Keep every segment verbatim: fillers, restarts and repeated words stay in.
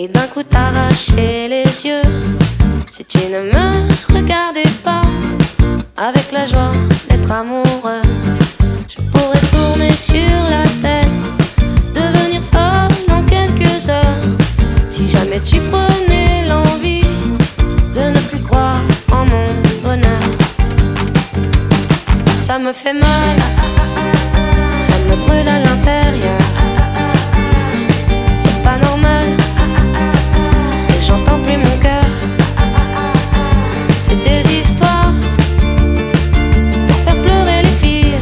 et d'un coup t'arracher les yeux. Si tu ne me regardais pas avec la joie d'être amoureux, je pourrais tourner sur la tête, devenir folle en quelques heures. Si jamais tu prenais l'envie de ne plus croire en mon bonheur. Ça me fait mal, ça me brûle à l'intérieur. C'est pas normal, et j'entends plus mon cœur. C'est des histoires pour faire pleurer les filles.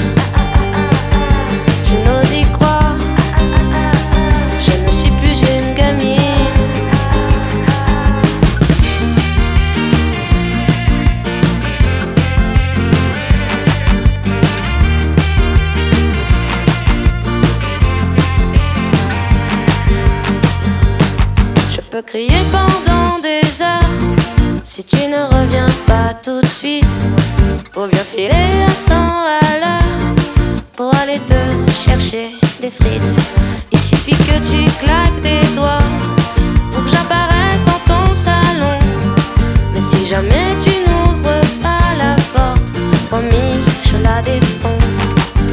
Je n'ose y croire, je ne suis plus une gamine. Je peux crier pendant des heures si tu ne reviens pas tout de suite, ou bien filer à cent à l'heure pour aller te chercher des frites. Il suffit que tu claques des doigts pour que j'apparaisse dans ton salon. Mais si jamais tu n'ouvres pas la porte, promis, je la défonce.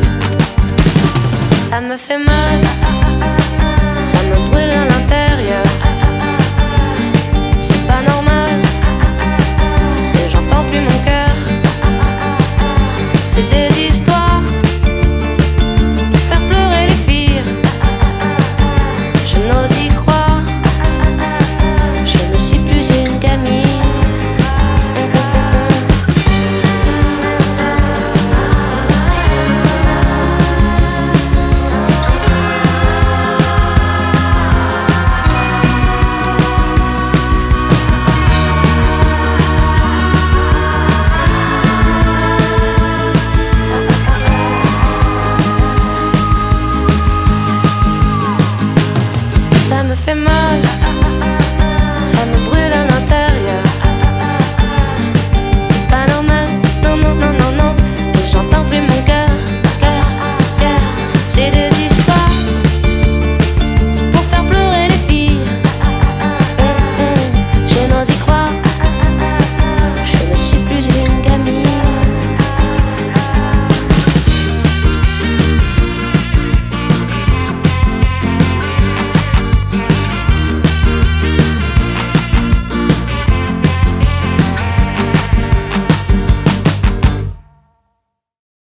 Ça me fait mal, ça me brûle à l'intérieur. C'est pas normal, et j'entends plus mon cœur. C'est des histoires pour faire pleurer les filles. Je n'ose y croire, je ne suis plus une gamine. Ça me fait mal,